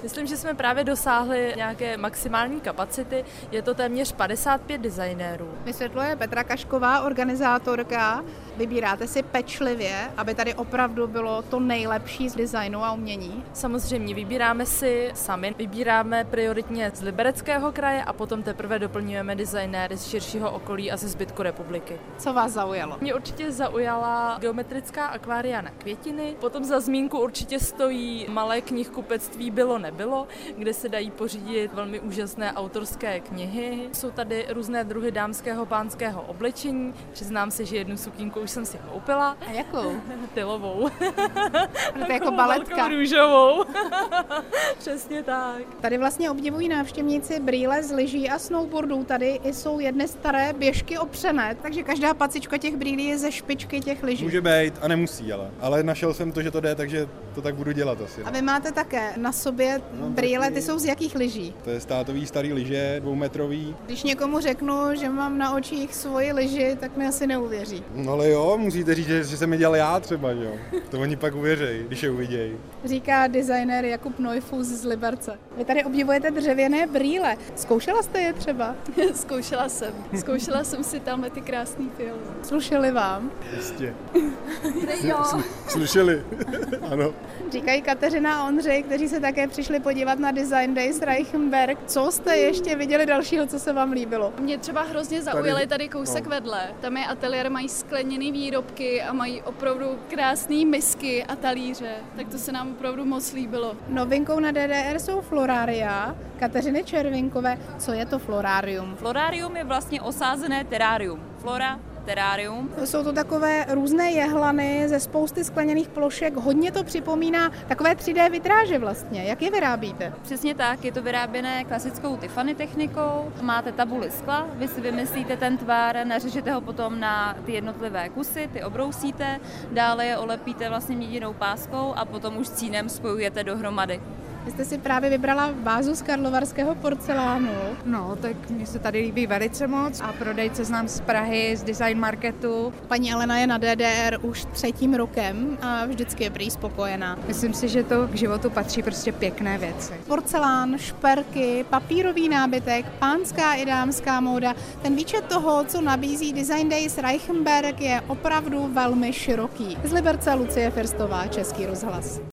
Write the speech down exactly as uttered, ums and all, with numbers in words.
Myslím, že jsme právě dosáhli nějaké maximální kapacity. Je to téměř padesát pět designérů. Vysvětluje Petra Kašková, organizátorka. Vybíráte si pečlivě, aby tady opravdu bylo to nejlepší z designu a umění? Samozřejmě vybíráme si sami. Vybíráme prioritně z Libereckého kraje a potom teprve doplňujeme designéry z širšího okolí a ze zbytku republiky. Co vás zaujalo? Mě určitě zaujala geometrická akvária na květiny. Potom za zmínku určitě stojí malé knihkupectví Bylo nebylo, kde se dají pořídit velmi úžasné autorské knihy. Jsou tady různé druhy dámského pánského oblečení. Přiznám se, že jednu sukínku už jsem si koupila. A jakou? Tylovou. To je jako baletka. Růžovou. Přesně tak. Tady vlastně obdivují návštěvníci brýle z lyží a snowboardů. Tady jsou jedny staré běžky opřené, takže každá pacička těch brýlí je ze špičky těch lyží. Může být a nemusí, ale. Ale našel jsem to, že to jde, takže to tak budu dělat asi. A vy máte také na sobě no, brýle, taky... ty jsou z jakých lyží? To je státový starý lyže, dvoumetrový. Když někomu řeknu, že mám na očích svoji lyži, tak mi asi neuvěří. No ale jo, musíte říct, že, že jsem je dělal já třeba, že jo. To oni pak uvěřejí, když je uvidějí. Říká designér Jakub Neufus z Liberce. Vy tady obdivujete dřevěné brýle. Zkoušela jste je třeba? Zkoušela jsem. Zkoušela jsem si tam ty krásný film. Slušeli vám? Jistě. Jo. Slušeli, ano. Říkají Kateřina a Ondřej, kteří se také přišli podívat na Design Days Reichenberg. Co jste ještě viděli dalšího, co se vám líbilo? Mě třeba hrozně zaujaly tady kousek no. vedle. Tam je ateliér, mají skleněné výrobky a mají opravdu krásné misky a talíře. Tak to se nám opravdu moc líbilo. Novinkou na D D R jsou florária. Kateřiny Červinkové, co je to florárium? Florárium je vlastně osázené terárium. Flora, terárium. Jsou to takové různé jehlany ze spousty skleněných plošek. Hodně to připomíná takové tři dé vitráže vlastně. Jak je vyrábíte? Přesně tak, je to vyráběné klasickou Tiffany technikou. Máte tabuli skla, vy si vymyslíte ten tvar, nařežete ho potom na ty jednotlivé kusy, ty obrousíte, dále je olepíte vlastně měděnou páskou a potom už cínem spojujete dohromady. Vy jste si právě vybrala vázu z karlovarského porcelánu. No, tak mně se tady líbí velice moc a prodejce znám z Prahy, z Design Marketu. Paní Alena je na D D R už třetím rokem a vždycky je prý spokojená. Myslím si, že to k životu patří prostě pěkné věci. Porcelán, šperky, papírový nábytek, pánská i dámská móda. Ten výčet toho, co nabízí Design Days Reichenberg, je opravdu velmi široký. Z Liberce Lucie Firstová, Český rozhlas.